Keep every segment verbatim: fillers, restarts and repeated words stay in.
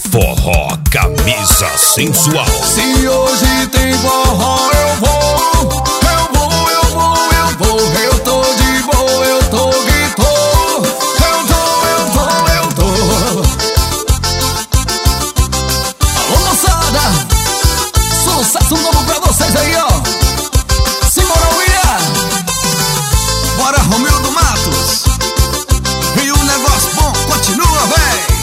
Forró Camisa Sensual. Se hoje tem forró, eu vou, eu vou, eu vou, eu vou. Eu tô de boa, eu tô que tô. Eu tô, eu tô, eu tô. Alô, moçada, sucesso novo pra vocês aí, ó. Simbora, William. Bora, Romildo Matos. E o negócio bom continua, véi.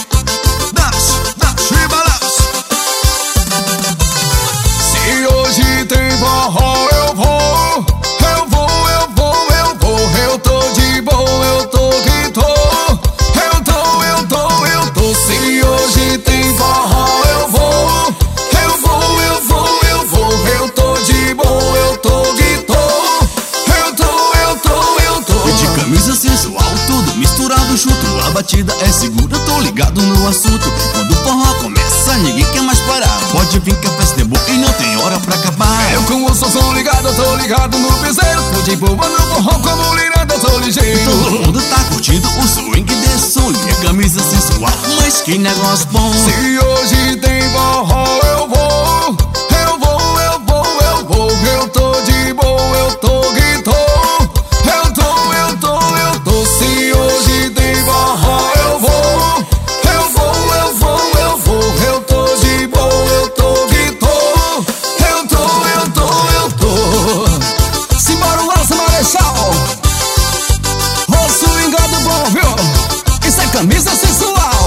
Hoje tem forró, eu vou, eu vou, eu vou, eu vou. Eu tô de boa, eu tô que tô. Eu tô, eu tô, eu tô. Se hoje tem forró, eu vou, eu vou, eu vou, eu vou. Eu tô de boa, eu tô que tô. Eu tô, eu tô, eu tô. E de camisa sensual, tudo misturado junto. A batida é segura, tô ligado no assunto. Quando o forró começa, ninguém quer mais parar. Pode vir que a festa é boa e não tem hora pra acabar. Eu com o som ligado, eu tô ligado no piseiro. Tô de boa no forró, como lirada, eu tô ligeiro. E todo mundo tá curtindo o swing desse som. E a camisa sensual, mas que negócio bom. Se hoje tem forró, eu vou, eu vou, eu vou, eu vou. Eu tô de boa, eu tô que tô. Eu tô, eu tô, eu tô. Se hoje tem forró, eu vou, eu vou, eu vou, eu vou. Eu tô de boa, eu tô que tô. Eu tô, eu tô, eu tô. Simbora o Alça Marechal. O swingado bom, viu? Isso é camisa sensual.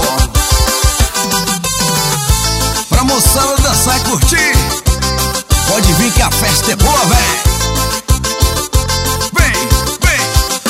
Pra moçada dançar e curtir, pode vir que a festa é boa, véi. Vem, vem.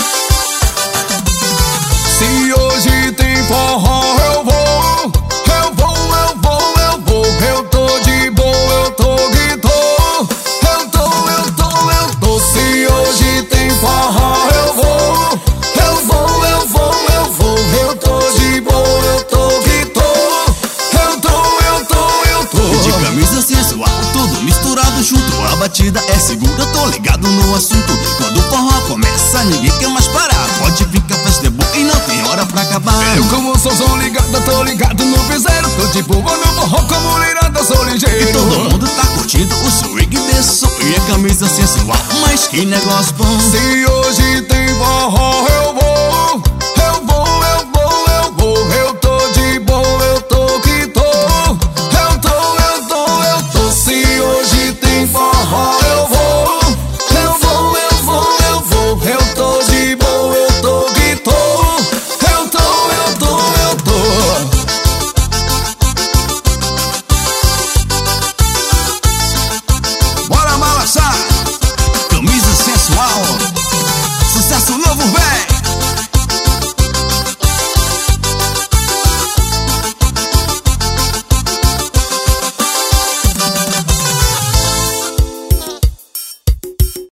Se hoje tem forró, eu vou, eu vou, eu vou, eu vou. Eu tô de boa, eu tô que tô. Eu tô, eu tô, eu tô. Se hoje tem forró, eu vou, eu vou, eu vou, eu vou. Eu tô de boa, eu tô que tô. Eu tô, eu tô, eu tô. E de camisa sensual, tudo misturado junto. A batida é segura, tô ligado no assunto. Quando o forró começa, ninguém quer mais parar. Pode vir que a festa é boa e não tem hora pra acabar. Eu como sou som ligado, eu tô ligado no piseiro. Tô de boa no forró, como lirada, eu sou ligeiro. E todo mundo tá curtindo o swing desse som. E a camisa sensual, mas que negócio bom. Se hoje